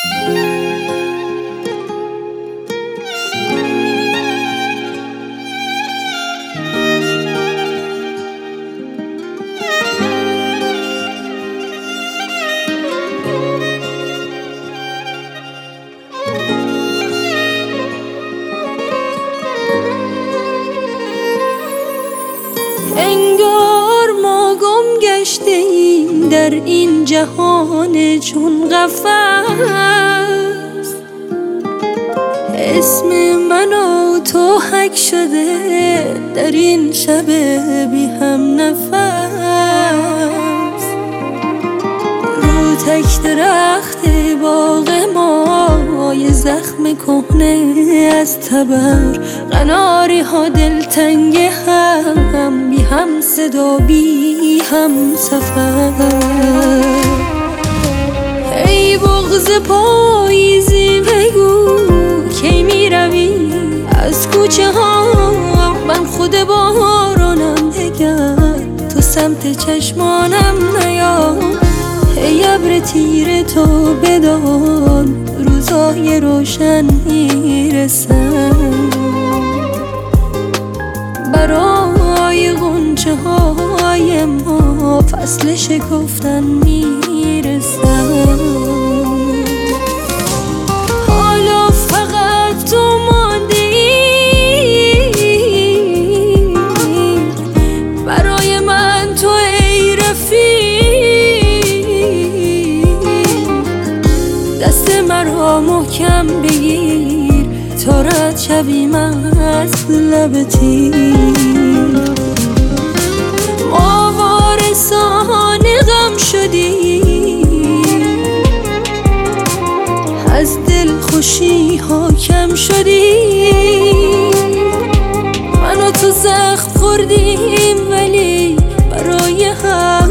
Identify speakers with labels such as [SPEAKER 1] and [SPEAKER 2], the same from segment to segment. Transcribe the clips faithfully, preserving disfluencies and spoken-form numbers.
[SPEAKER 1] انگار ما گم گشته ایم در این جهان چون قفس. اسم من و تو حک شده در این شب بی هم نفس. رو تک درخت باغ ما یه زخم کهنه از تبر، قناری ها دلتنگ هم، بی هم صدا بی هم سفر. ای بغض پاییزی بگو کی می روی از کوچه ها، من خود بارانم دگر تو سمت چشمانم نیا. ای ابر تیره تو بدان روزای روشن میرسن، برای غنچه های ما فصل شکفتن میرسن. حالا فقط تو ماندی برای من، تو ای رفیق دست مرا محکم بگیر تا رد شویم از لب تیر. ما وارثان غم شدیم، از دل خوشی حاکم شدیم. من و تو زخم خوردیم ولی برای هم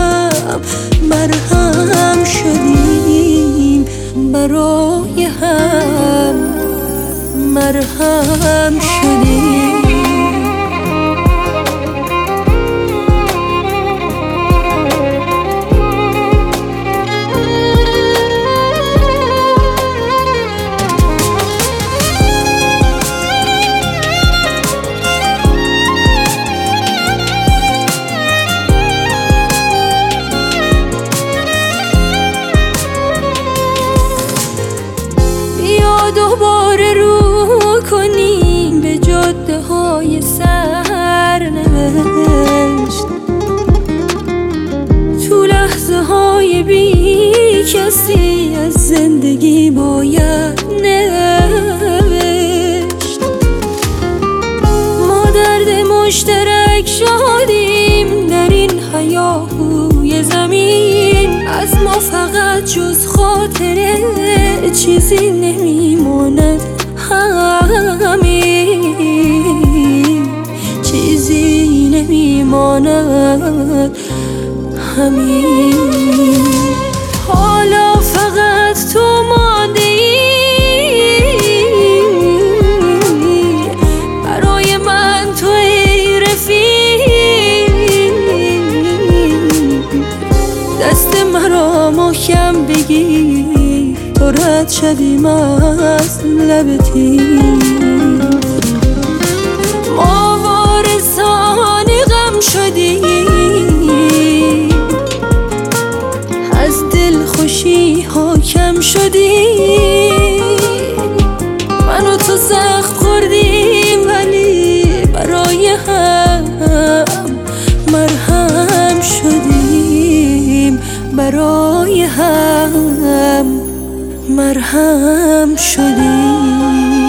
[SPEAKER 1] مرهم شدیم، برای هم مرهم شدیم. دوباره رو کنیم به جاده های سرنوشت، تو لحظه های بی کسی از زندگی باید نوشت. ما درد مشترک شدیم در این هیاهوی زمین، از ما فقط جز خاطره چیزی نمیماند، همین چیزی نمیماند، همین. حالا فقط تو ماندی برای من، تو ای رفیق دست مرا محکم بگیر تا رد شویم از لب تیر. ما وارثان غم شدیم، از دل خوشی حاکم شدیم. من و تو زخم خوردیم ولی برای هم مرهم شدیم، برای هم مرهم شدیم.